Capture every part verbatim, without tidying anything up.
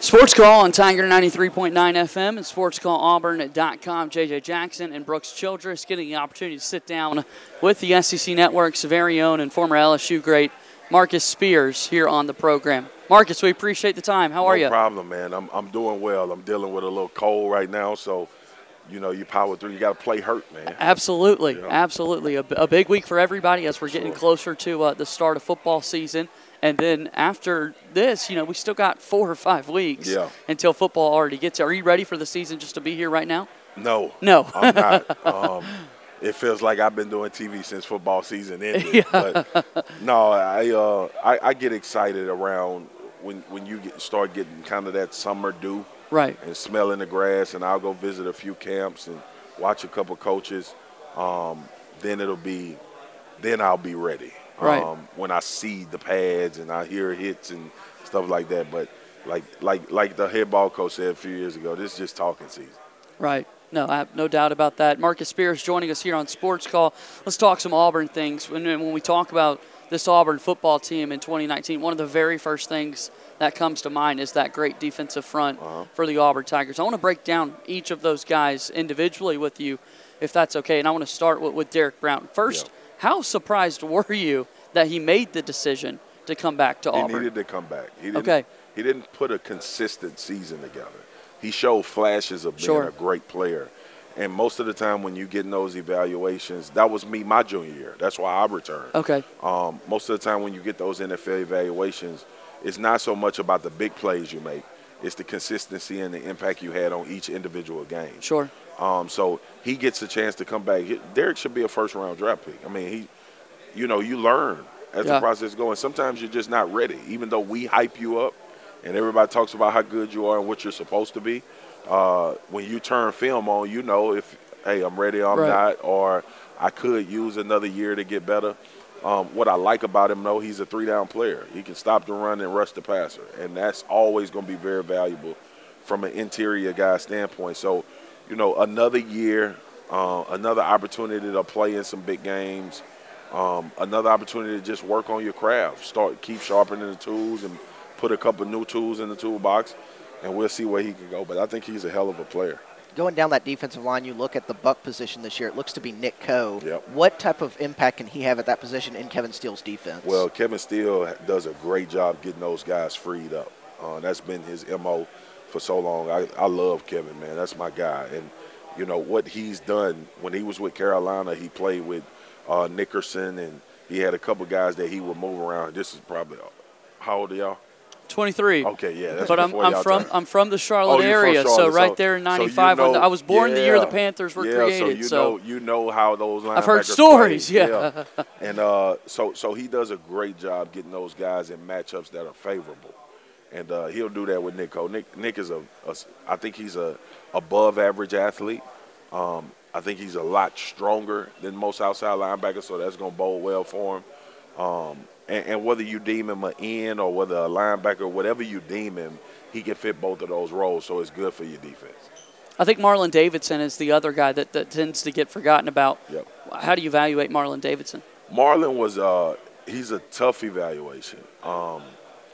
Sports Call on Tiger ninety-three point nine F M and sports call auburn dot com. J J Jackson and Brooks Childress getting the opportunity to sit down with the S E C Network's very own and former L S U great Marcus Spears here on the program. Marcus, we appreciate the time. How are you? No problem, man. I'm I'm doing well. I'm dealing with a little cold right now, so you know you power through. You got to play hurt, man. Absolutely, yeah. absolutely. A, a big week for everybody as we're getting sure. closer to uh, the start of football season. And then after this, you know, we still got four or five weeks yeah. until football already gets here. Are you ready for the season just to be here right now? No. No. I'm not. Um, it feels like I've been doing T V since football season ended. Yeah. But no, I, uh, I I get excited around when, when you get, start getting kind of that summer dew. Right. And smelling the grass, and I'll go visit a few camps and watch a couple coaches. Um, then it'll be, then I'll be ready. Right. Um, when I see the pads and I hear hits and stuff like that. But like like like the head ball coach said a few years ago, this is just talking season. Right. No, I have no doubt about that. Marcus Spears joining us here on Sports Call. Let's talk some Auburn things. When, when we talk about this Auburn football team in twenty nineteen, one of the very first things that comes to mind is that great defensive front uh-huh. for the Auburn Tigers. I want to break down each of those guys individually with you, if that's okay. And I want to start with, with Derek Brown. First, yeah. How surprised were you that he made the decision to come back to he Auburn? He needed to come back. He didn't, okay. He didn't put a consistent season together. He showed flashes of being sure. a great player. And most of the time when you get in those evaluations, that was me my junior year. That's why I returned. Okay. Um, most of the time when you get those N F L evaluations, it's not so much about the big plays you make. It's the consistency and the impact you had on each individual game. Sure. Um, so he gets a chance to come back. Derek should be a first-round draft pick. I mean, he, you know, you learn as yeah. the process is going. Sometimes you're just not ready. Even though we hype you up and everybody talks about how good you are and what you're supposed to be, uh, when you turn film on, you know if, hey, I'm ready or I'm right. not, or I could use another year to get better. Um, what I like about him, though, he's a three-down player. He can stop the run and rush the passer, and that's always going to be very valuable from an interior guy standpoint. So, you know, another year, uh, another opportunity to play in some big games, um, another opportunity to just work on your craft, start keep sharpening the tools and put a couple new tools in the toolbox, and we'll see where he can go. But I think he's a hell of a player. Going down that defensive line, you look at the buck position this year, it looks to be Nick Coe. Yep. What type of impact can he have at that position in Kevin Steele's defense? Well, Kevin Steele does a great job getting those guys freed up. Uh, that's been his M O for so long. I, I love Kevin, man. That's my guy. And, you know, what he's done when he was with Carolina, he played with uh, Nickerson, and he had a couple guys that he would move around. This is probably – how old are y'all? twenty-three. Okay, yeah. That's but I'm, I'm from turn. I'm from the Charlotte oh, area, Charlotte. so right so, there in ninety-five. So you know, when the, I was born yeah, the year the Panthers were yeah, created. So you so know you know how those linebackers I've heard stories, play. yeah. yeah. And uh, so so he does a great job getting those guys in matchups that are favorable, and uh, he'll do that with Nick Coe. Nick Nick is a, a I think he's a above average athlete. Um, I think he's a lot stronger than most outside linebackers, so that's going to bode well for him. Um, and, and whether you deem him an end or whether a linebacker, whatever you deem him, he can fit both of those roles, so it's good for your defense. I think Marlon Davidson is the other guy that, that tends to get forgotten about. Yep. How do you evaluate Marlon Davidson? Marlon was uh, – he's a tough evaluation. Um,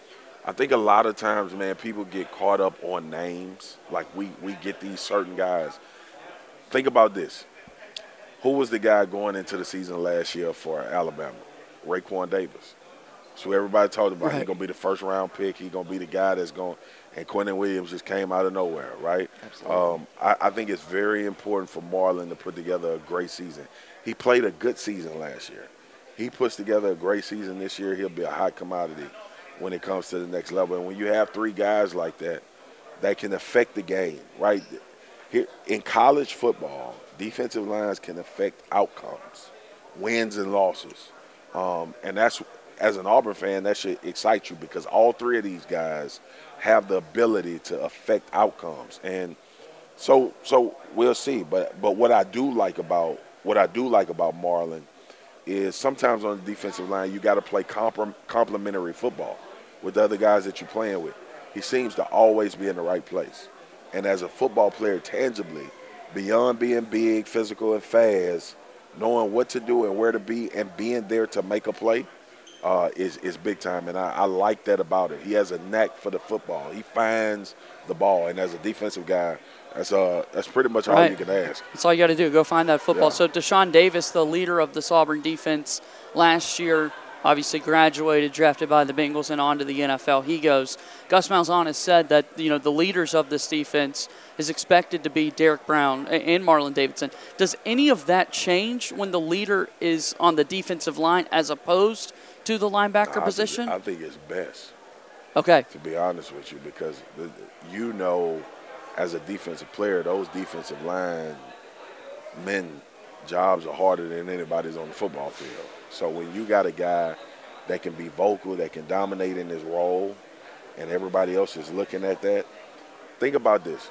I think a lot of times, man, people get caught up on names. Like we, we get these certain guys. Think about this. Who was the guy going into the season last year for Alabama? Raekwon Davis. So everybody talked about right. he's going to be the first-round pick. He's going to be the guy that's going – and Quentin Williams just came out of nowhere, right? Absolutely. Um, I, I think it's very important for Marlon to put together a great season. He played a good season last year. He puts together a great season this year, he'll be a hot commodity when it comes to the next level. And when you have three guys like that, that can affect the game, right? Here, in college football, defensive lines can affect outcomes, wins and losses. Um, and that's, as an Auburn fan, that should excite you because all three of these guys have the ability to affect outcomes. And so so we'll see. But but what I do like about what I do like about Marlon is sometimes on the defensive line you got to play compl- complementary football with the other guys that you're playing with. He seems to always be in the right place. And as a football player, tangibly, beyond being big, physical, and fast, knowing what to do and where to be and being there to make a play, uh, is is big time, and I, I like that about it. He has a knack for the football. He finds the ball, and as a defensive guy, that's uh that's pretty much all Right. you can ask. That's all you got to do. Go find that football. Yeah. So Deshaun Davis, the leader of this Auburn defense last year, obviously graduated, drafted by the Bengals, and on to the N F L. He goes. Gus Malzahn has said that, you know, the leaders of this defense is expected to be Derek Brown and Marlon Davidson. Does any of that change when the leader is on the defensive line as opposed to the linebacker I position? Think, I think it's best, Okay. to be honest with you, because the, you know, as a defensive player, those defensive line men jobs are harder than anybody's on the football field. So when you got a guy that can be vocal, that can dominate in his role, and everybody else is looking at that, think about this.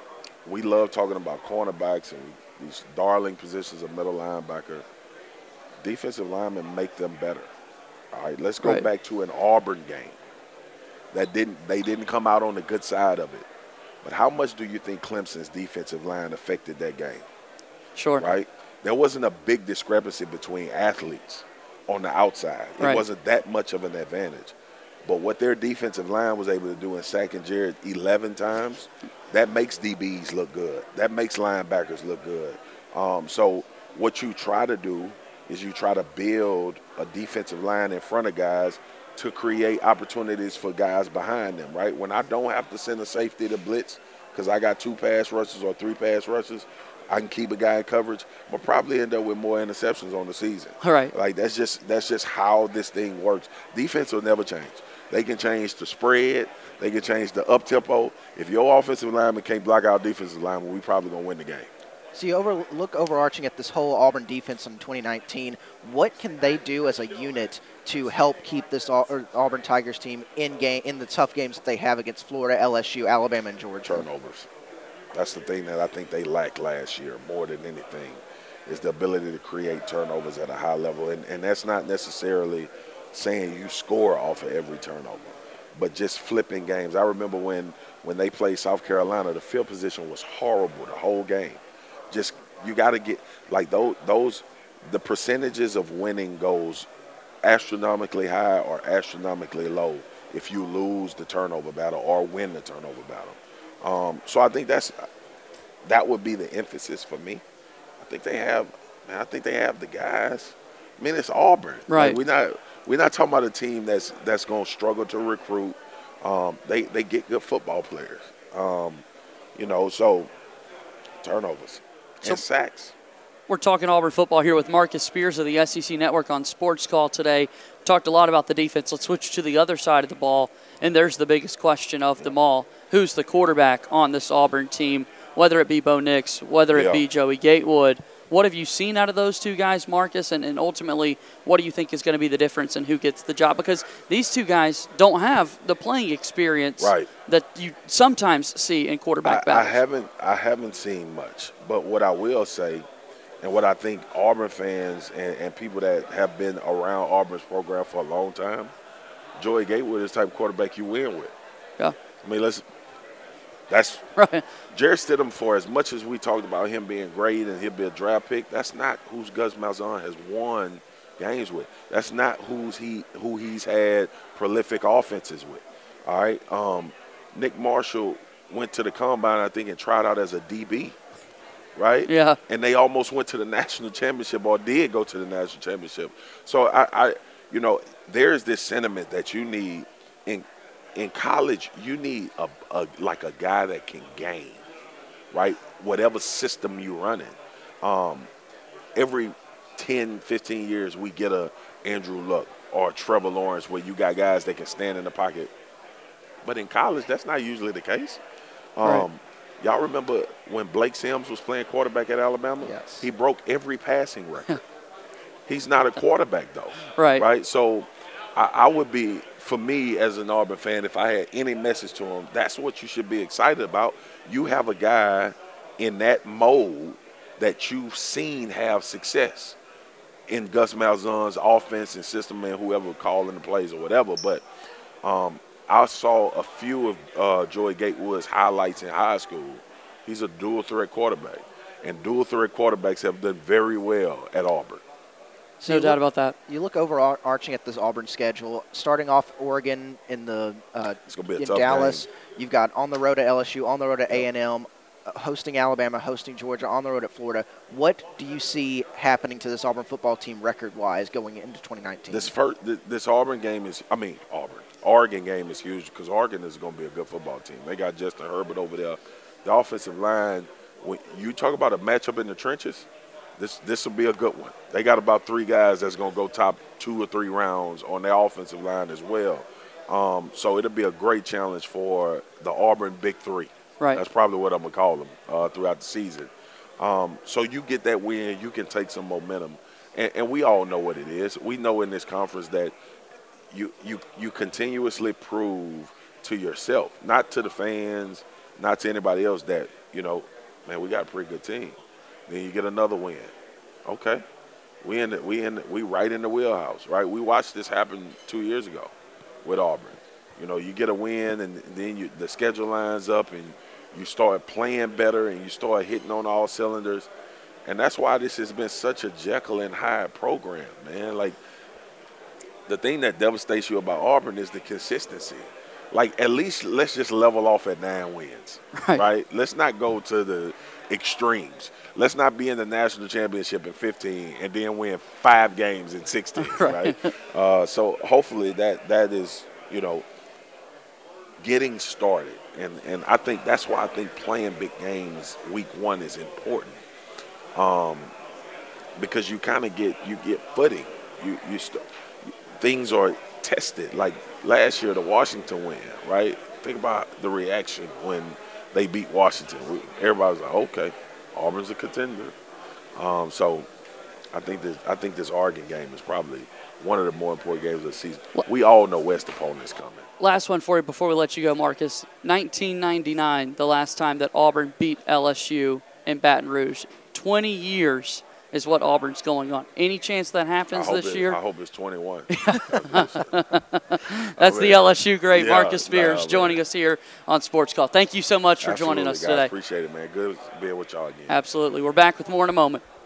We love talking about cornerbacks and these darling positions of middle linebacker. Defensive linemen make them better. All right, let's go Right. back to an Auburn game. That didn't they didn't come out on the good side of it. But how much do you think Clemson's defensive line affected that game? Sure. Right? There wasn't a big discrepancy between athletes on the outside. It Right. wasn't that much of an advantage. But what their defensive line was able to do in sacking Jared eleven times, that makes D Bs look good. That makes linebackers look good. Um, so what you try to do is you try to build a defensive line in front of guys to create opportunities for guys behind them, right? When I don't have to send a safety to blitz because I got two pass rushes or three pass rushes, I can keep a guy in coverage, but probably end up with more interceptions on the season. All right. Like that's just that's just how this thing works. Defense will never change. They can change the spread. They can change the up tempo. If your offensive lineman can't block out defensive lineman, we probably gonna win the game. So you over, look overarching at this whole Auburn defense in twenty nineteen. What can they do as a unit to help keep this Au- or Auburn Tigers team in game in the tough games that they have against Florida, L S U, Alabama, and Georgia? Turnovers. That's the thing that I think they lacked last year more than anything, is the ability to create turnovers at a high level. And, and that's not necessarily saying you score off of every turnover, but just flipping games. I remember when, when they played South Carolina, the field position was horrible the whole game. Just you got to get like those those the percentages of winning goes astronomically high or astronomically low if you lose the turnover battle or win the turnover battle. Um, so I think that's that would be the emphasis for me. I think they have, man, I think they have the guys. I mean, it's Auburn. Right. Like, we're not we're not talking about a team that's that's going to struggle to recruit. Um, they they get good football players. Um, you know, so turnovers. So- and sacks. We're talking Auburn football here with Marcus Spears of the S E C Network on Sports Call today. Talked a lot about the defense. Let's switch to the other side of the ball, and there's the biggest question of them all. Who's the quarterback on this Auburn team, whether it be Bo Nix, whether it Yeah. be Joey Gatewood? What have you seen out of those two guys, Marcus, and, and ultimately what do you think is going to be the difference in who gets the job? Because these two guys don't have the playing experience Right. that you sometimes see in quarterback I, I battles. haven't I haven't seen much, but what I will say, and what I think Auburn fans and, and people that have been around Auburn's program for a long time, Joey Gatewood is the type of quarterback you win with. Yeah. I mean, let's. That's Right. Jarrett Stidham. For as much as we talked about him being great and he'll be a draft pick, that's not who Gus Malzahn has won games with. That's not who's he who he's had prolific offenses with. All right. Um, Nick Marshall went to the combine, I think, and tried out as a D B. Right? Yeah. And they almost went to the national championship, or did go to the national championship. So I, I you know, there's this sentiment that you need in in college. You need a, a like a guy that can game, right? Whatever system you're running. Um, every ten, fifteen years, we get a Andrew Luck or a Trevor Lawrence, where you got guys that can stand in the pocket. But in college, that's not usually the case. Um, Right. Y'all remember when Blake Sims was playing quarterback at Alabama? Yes. He broke every passing record. He's not a quarterback, though. Right. Right? So I, I would be, for me as an Auburn fan, if I had any message to him, that's what you should be excited about. You have a guy in that mode that you've seen have success in Gus Malzahn's offense and system and whoever calling the plays or whatever. But um, I saw a few of uh, Joey Gatewood's highlights in high school. He's a dual threat quarterback, and dual threat quarterbacks have done very well at Auburn. So no you doubt look- about that. You look overarching at this Auburn schedule, starting off Oregon in the uh, It's gonna be a in tough Dallas. game. You've got on the road at L S U, on the road at A and M, uh, hosting Alabama, hosting Georgia, on the road at Florida. What do you see happening to this Auburn football team record-wise going into twenty nineteen? This first, th- this Auburn game is, I mean, Auburn, Oregon game is huge because Oregon is going to be a good football team. They got Justin Herbert over there. The offensive line, when you talk about a matchup in the trenches, this this will be a good one. They got about three guys that's going to go top two or three rounds on their offensive line as well. Um, so it'll be a great challenge for the Auburn Big Three. Right. That's probably what I'm going to call them uh, throughout the season. Um, so you get that win, you can take some momentum. And, and we all know what it is. We know in this conference that you, you, you continuously prove to yourself, not to the fans, not to anybody else, that, you know, man, we got a pretty good team. Then you get another win. Okay. We in the, we in the, we right in the wheelhouse, right? We watched this happen two years ago with Auburn. You know, you get a win, and then you, the schedule lines up, and you start playing better, and you start hitting on all cylinders. And that's why this has been such a Jekyll and Hyde program, man. Like, the thing that devastates you about Auburn is the consistency. Like, at least let's just level off at nine wins, Right. right? Let's not go to the extremes. Let's not be in the national championship in fifteen and then win five games in sixteen, right? right? Uh, so hopefully that that is, you know, getting started. And, and I think that's why I think playing big games week one is important. Um, because you kind of get you get footing. You you st- things are tested. Like last year, the Washington win, right? Think about the reaction when they beat Washington. We, everybody was like, okay, Auburn's a contender. Um, so I think this I think this Oregon game is probably one of the more important games of the season. We all know West opponents coming. Last one for you before we let you go, Marcus. nineteen ninety-nine, the last time that Auburn beat L S U in Baton Rouge. twenty years is what Auburn's going on. Any chance that happens I hope this it, year? I hope it's twenty-one. That's I the mean, L S U great, yeah, Marcus Spears, nah, man. joining us here on Sports Call. Thank you so much for Absolutely, joining us guys. today. Appreciate it, man. Good being with y'all again. Absolutely. We're back with more in a moment.